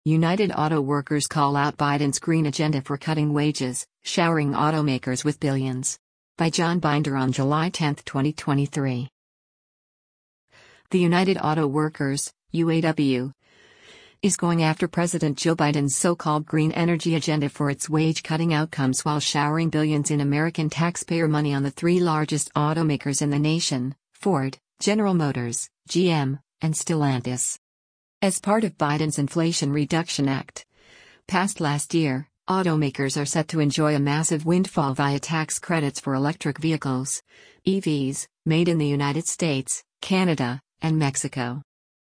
United Auto Workers call out Biden's green agenda for cutting wages, showering automakers with billions. By John Binder on July 10, 2023. The United Auto Workers, UAW, is going after President Joe Biden's so-called green energy agenda for its wage-cutting outcomes while showering billions in American taxpayer money on the three largest automakers in the nation, Ford, General Motors, GM, and Stellantis. As part of Biden's Inflation Reduction Act, passed last year, automakers are set to enjoy a massive windfall via tax credits for electric vehicles, EVs, made in the United States, Canada, and Mexico.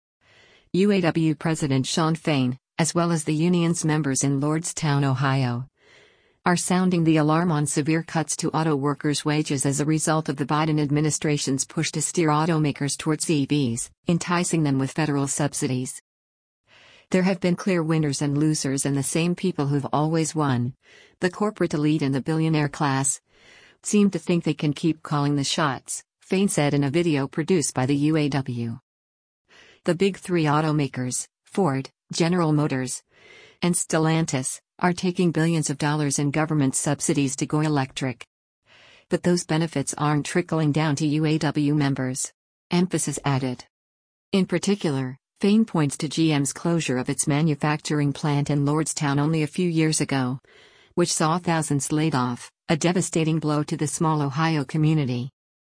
UAW President Shawn Fain, as well as the union's members in Lordstown, Ohio, are sounding the alarm on severe cuts to auto workers' wages as a result of the Biden administration's push to steer automakers towards EVs, enticing them with federal subsidies. There have been clear winners and losers, and the same people who've always won, the corporate elite and the billionaire class, seem to think they can keep calling the shots, Fain said in a video produced by the UAW. The big three automakers, Ford, General Motors, and Stellantis, are taking billions of dollars in government subsidies to go electric. But those benefits aren't trickling down to UAW members. Emphasis added. In particular, Fain points to GM's closure of its manufacturing plant in Lordstown only a few years ago, which saw thousands laid off, a devastating blow to the small Ohio community.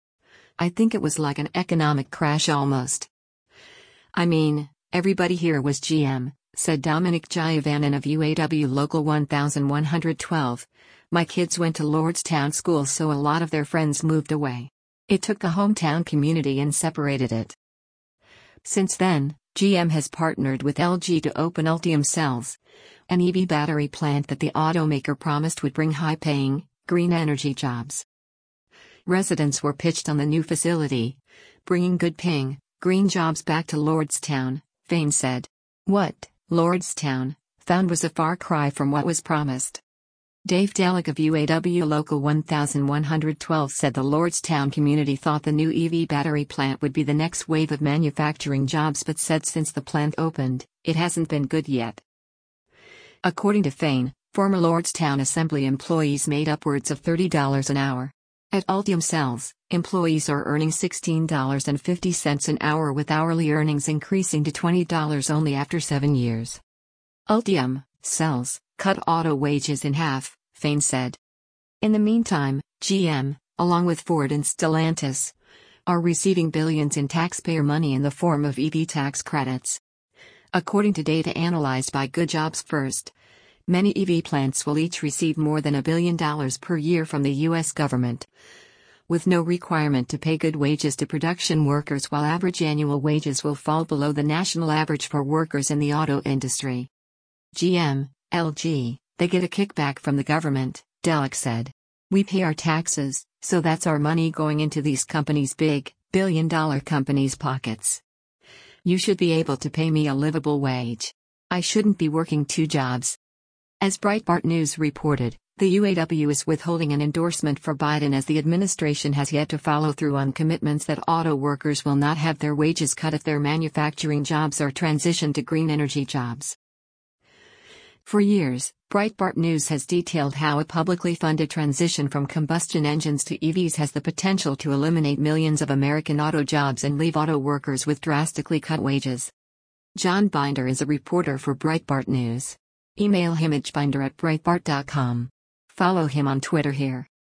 "I think it was like an economic crash almost. I mean, everybody here was GM," said Dominic Giovannin of UAW Local 1112. "My kids went to Lordstown school, so a lot of their friends moved away. It took the hometown community and separated it." Since then, GM has partnered with LG to open Ultium Cells, an EV battery plant that the automaker promised would bring high-paying, green energy jobs. Residents were pitched on the new facility, bringing good-paying, green jobs back to Lordstown, Fain said. What Lordstown found was a far cry from what was promised. Dave Delic of UAW Local 1112 said the Lordstown community thought the new EV battery plant would be the next wave of manufacturing jobs, but said since the plant opened, it hasn't been good yet. According to Fain, former Lordstown Assembly employees made upwards of $30 an hour. At Ultium Cells, employees are earning $16.50 an hour, with hourly earnings increasing to $20 only after 7 years. Ultium Cells cut auto wages in half, Fain said. In the meantime, GM, along with Ford and Stellantis, are receiving billions in taxpayer money in the form of EV tax credits. According to data analyzed by Good Jobs First, many EV plants will each receive more than $1 billion per year from the U.S. government, with no requirement to pay good wages to production workers, while average annual wages will fall below the national average for workers in the auto industry. GM, LG, they get a kickback from the government, Delic said. We pay our taxes, so that's our money going into these companies' big, billion-dollar companies' pockets. You should be able to pay me a livable wage. I shouldn't be working 2 jobs. As Breitbart News reported, the UAW is withholding an endorsement for Biden as the administration has yet to follow through on commitments that auto workers will not have their wages cut if their manufacturing jobs are transitioned to green energy jobs. For years, Breitbart News has detailed how a publicly funded transition from combustion engines to EVs has the potential to eliminate millions of American auto jobs and leave auto workers with drastically cut wages. John Binder is a reporter for Breitbart News. Email him at binder@breitbart.com. Follow him on Twitter here.